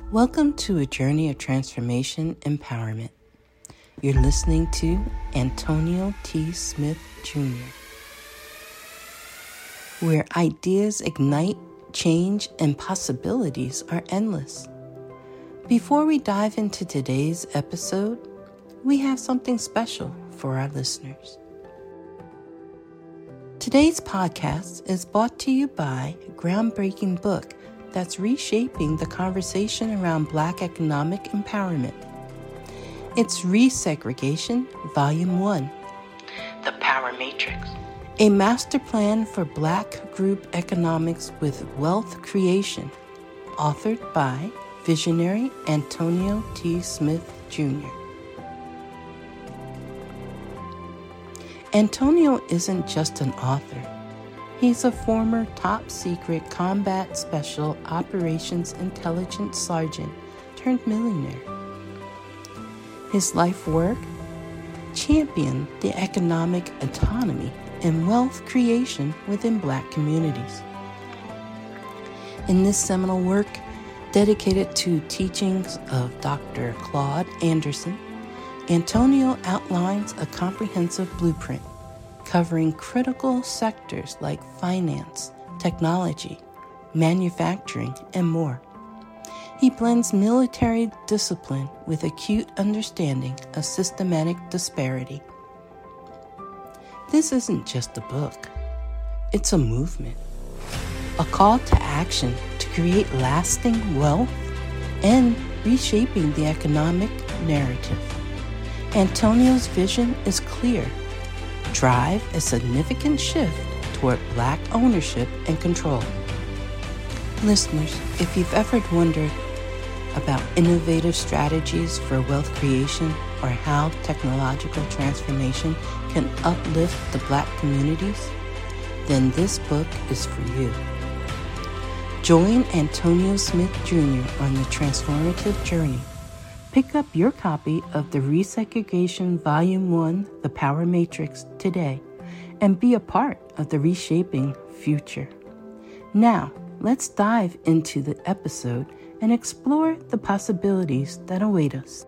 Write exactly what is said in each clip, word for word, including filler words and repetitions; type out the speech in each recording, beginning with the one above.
Welcome to a journey of transformation empowerment. You're listening to Antonio T. Smith Junior, where ideas ignite, change, and possibilities are endless. Before we dive into today's episode, we have something special for our listeners. Today's podcast is brought to you by a groundbreaking book that's reshaping the conversation around Black economic empowerment. It's Resegregation, Volume one, The Power Matrix, a master plan for Black group economics with wealth creation, authored by visionary Antonio T. Smith Junior Antonio isn't just an author. He's a former top-secret combat special operations intelligence sergeant turned millionaire. His life work? Championed the economic autonomy and wealth creation within Black communities. In this seminal work, dedicated to teachings of Doctor Claude Anderson, Antonio outlines a comprehensive blueprint covering critical sectors like finance, technology, manufacturing, and more. He blends military discipline with acute understanding of systematic disparity. This isn't just a book. It's a movement, a call to action to create lasting wealth and reshaping the economic narrative. Antonio's vision is clear. Drive a significant shift toward Black ownership and control. Listeners, if you've ever wondered about innovative strategies for wealth creation or how technological transformation can uplift the Black communities, then this book is for you. Join Antonio Smith Junior on the transformative journey. Pick up your copy of the Resegregation Volume one, The Power Matrix, today, and be a part of the reshaping future. Now, let's dive into the episode and explore the possibilities that await us.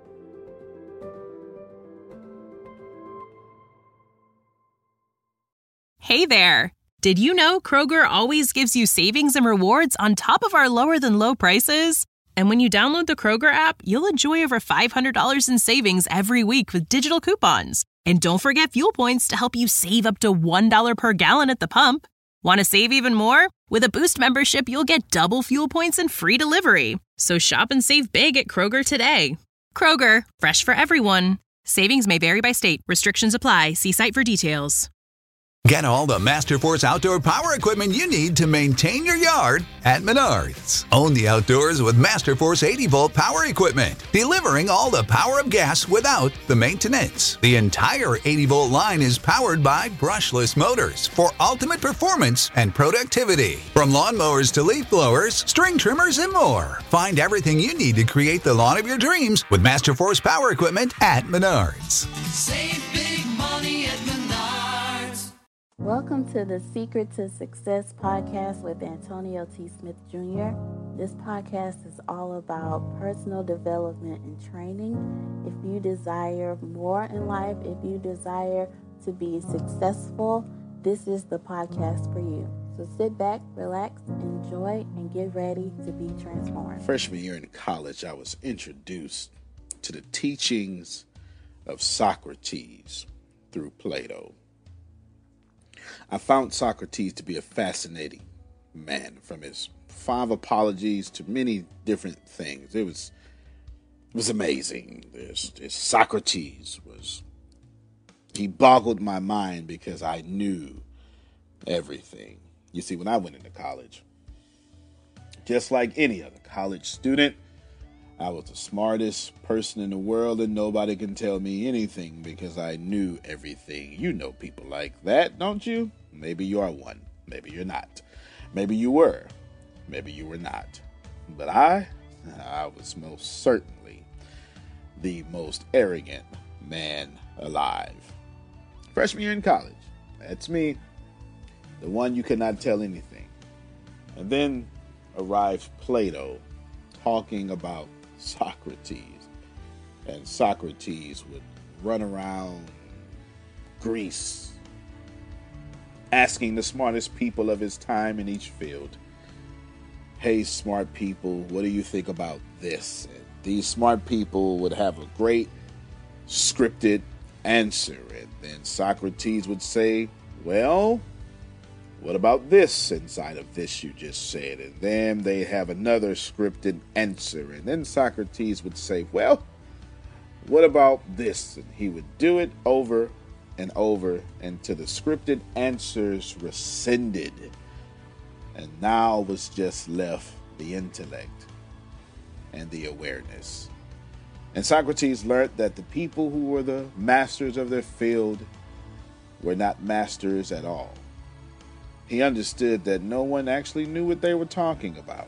Hey there! Did you know Kroger always gives you savings and rewards on top of our lower-than-low prices? And when you download the Kroger app, you'll enjoy over five hundred dollars in savings every week with digital coupons. And don't forget fuel points to help you save up to one dollar per gallon at the pump. Want to save even more? With a Boost membership, you'll get double fuel points and free delivery. So shop and save big at Kroger today. Kroger, fresh for everyone. Savings may vary by state. Restrictions apply. See site for details. Get all the Masterforce outdoor power equipment you need to maintain your yard at Menards. Own the outdoors with Masterforce eighty volt power equipment, delivering all the power of gas without the maintenance. The entire eighty volt line is powered by brushless motors for ultimate performance and productivity. From lawnmowers to leaf blowers, string trimmers, and more. Find everything you need to create the lawn of your dreams with Masterforce power equipment at Menards. Save big money at Menards. Welcome to the Secret to Success podcast with Antonio T. Smith Junior This podcast is all about personal development and training. If you desire more in life, if you desire to be successful, this is the podcast for you. So sit back, relax, enjoy, and get ready to be transformed. Freshman year in college, I was introduced to the teachings of Socrates through Plato. I found Socrates to be a fascinating man, from his five apologies to many different things. It was it was amazing. This, this Socrates was, he boggled my mind because I knew everything. You see, when I went into college, just like any other college student, I was the smartest person in the world, and nobody can tell me anything because I knew everything. You know people like that, don't you? Maybe you are one. Maybe you're not. Maybe you were. Maybe you were not. But I, I was most certainly the most arrogant man alive. Freshman year in college. That's me. The one you cannot tell anything. And then arrived Plato talking about Socrates, and Socrates would run around Greece asking the smartest people of his time in each field, hey, smart people, what do you think about this? And these smart people would have a great scripted answer, and then Socrates would say, well, what about this inside of this you just said? And then they have another scripted answer, and then Socrates would say, well, what about this? And he would do it over and over until the scripted answers rescinded, and now was just left the intellect and the awareness. And Socrates learned that the people who were the masters of their field were not masters at all. He understood that no one actually knew what they were talking about.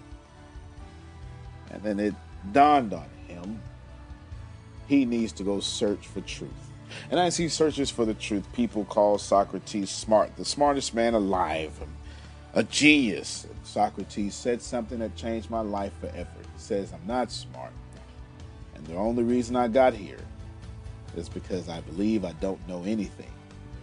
And then it dawned on him, he needs to go search for truth. And as he searches for the truth, people call Socrates smart, the smartest man alive, a genius. And Socrates said something that changed my life forever. He says, I'm not smart. And the only reason I got here is because I believe I don't know anything.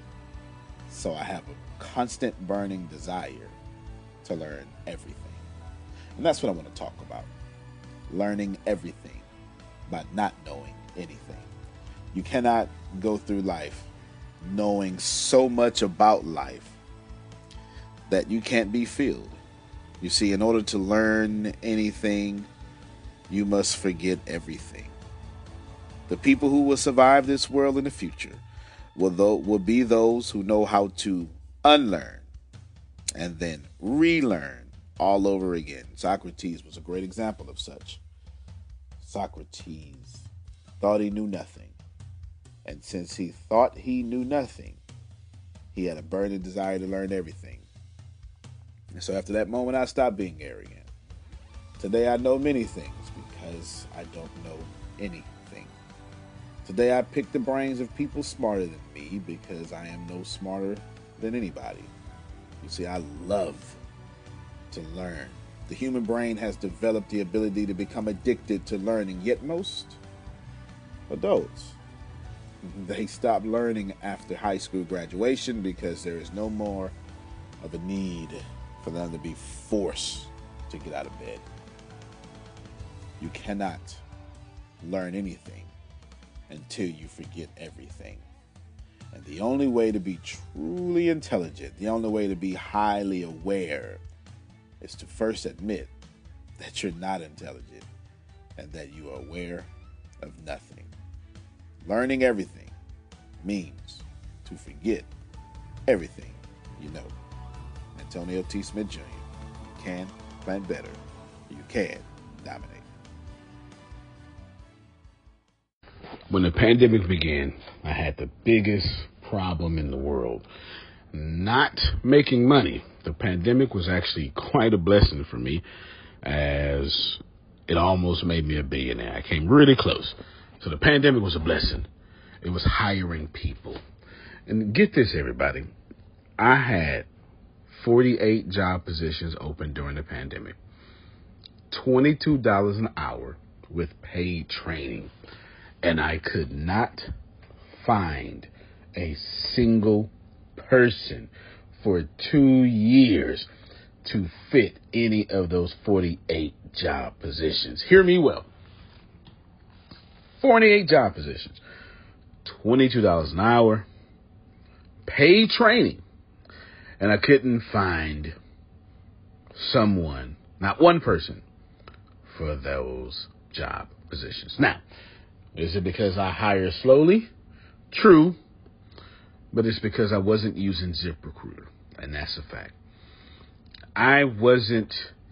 So I have a constant burning desire to learn everything. And that's what I want to talk about. Learning everything by not knowing anything. You cannot go through life knowing so much about life that you can't be filled. You see, in order to learn anything, you must forget everything. The people who will survive this world in the future will, though, will be those who know how to unlearn and then relearn all over again. Socrates was a great example of such. Socrates thought he knew nothing. And since he thought he knew nothing, he had a burning desire to learn everything. And so after that moment, I stopped being arrogant. Today I know many things because I don't know anything. Today I pick the brains of people smarter than me because I am no smarter than anybody. You see, I love to learn. The human brain has developed the ability to become addicted to learning, yet most adults, they stop learning after high school graduation because there is no more of a need for them to be forced to get out of bed. You cannot learn anything until you forget everything. And the only way to be truly intelligent, the only way to be highly aware, is to first admit that you're not intelligent and that you are aware of nothing. Learning everything means to forget everything you know. Antonio T. Smith Junior You can plan better. You can dominate. When the pandemic began, I had the biggest problem in the world. Not making money. The pandemic was actually quite a blessing for me, as it almost made me a billionaire. I came really close. So the pandemic was a blessing. It was hiring people. And get this, everybody. I had forty-eight job positions open during the pandemic. twenty-two dollars an hour with paid training. And I could not find a single person for two years to fit any of those forty-eight job positions. Hear me well. forty-eight job positions, twenty-two dollars an hour, paid training, and I couldn't find someone, not one person, for those job positions. Now, is it because I hire slowly? True, but it's because I wasn't using ZipRecruiter, and that's a fact. I wasn't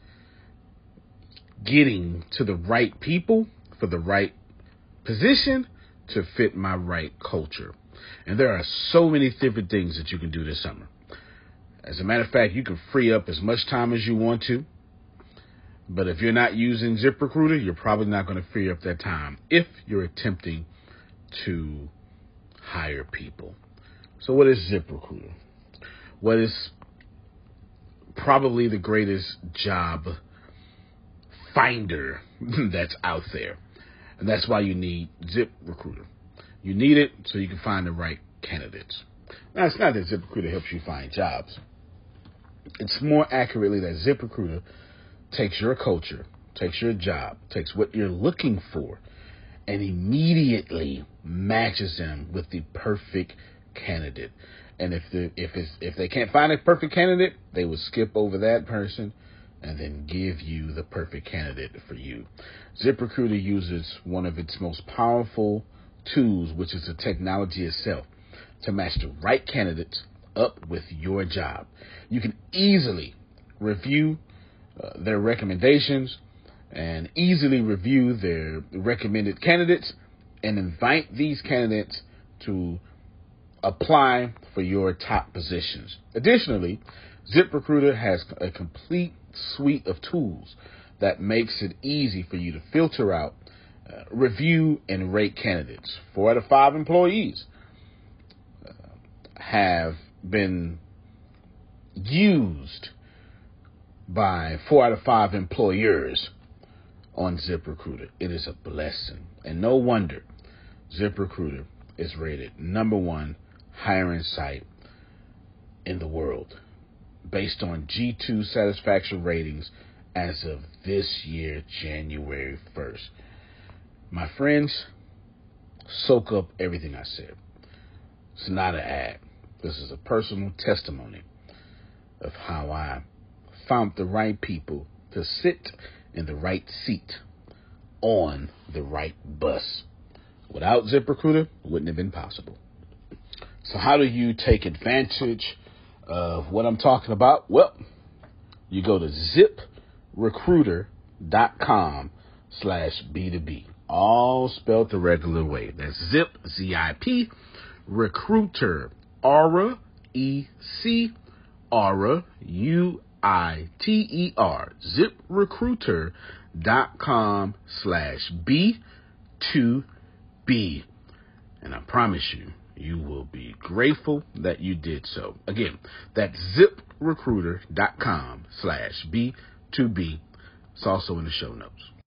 getting to the right people for the right position to fit my right culture. And there are so many different things that you can do this summer. As a matter of fact, you can free up as much time as you want to. But if you're not using ZipRecruiter, you're probably not going to free up that time if you're attempting to hire people. So what is ZipRecruiter? What is probably the greatest job finder that's out there. And that's why you need ZipRecruiter. You need it so you can find the right candidates. Now, it's not that ZipRecruiter helps you find jobs. It's more accurately that ZipRecruiter takes your culture, takes your job, takes what you're looking for, and immediately matches them with the perfect candidate. And if the, if it's, if they can't find a perfect candidate, they will skip over that person and then give you the perfect candidate for you. ZipRecruiter uses one of its most powerful tools, which is the technology itself, to match the right candidates up with your job. You can easily review uh, their recommendations and easily review their recommended candidates and invite these candidates to apply for your top positions. Additionally, ZipRecruiter has a complete suite of tools that makes it easy for you to filter out, uh, review, and rate candidates. Four out of five employees uh, have been used by four out of five employers on ZipRecruiter. It is a blessing. And no wonder ZipRecruiter is rated number one hiring site in the world based on G two satisfaction ratings as of this year, January first. My friends, soak up everything I said. It's not an ad. This is a personal testimony of how I found the right people to sit in the right seat on the right bus. Without ZipRecruiter, it wouldn't have been possible. So how do you take advantage of what I'm talking about? Well, you go to ZipRecruiter.com slash B2B. All spelled the regular way. That's Zip, Z I P, Recruiter, Aura, E C, Aura, U I T E R, ZipRecruiter.com slash B two B. And I promise you, you will be grateful that you did so. Again, that's ZipRecruiter.com slash B two B. It's also in the show notes.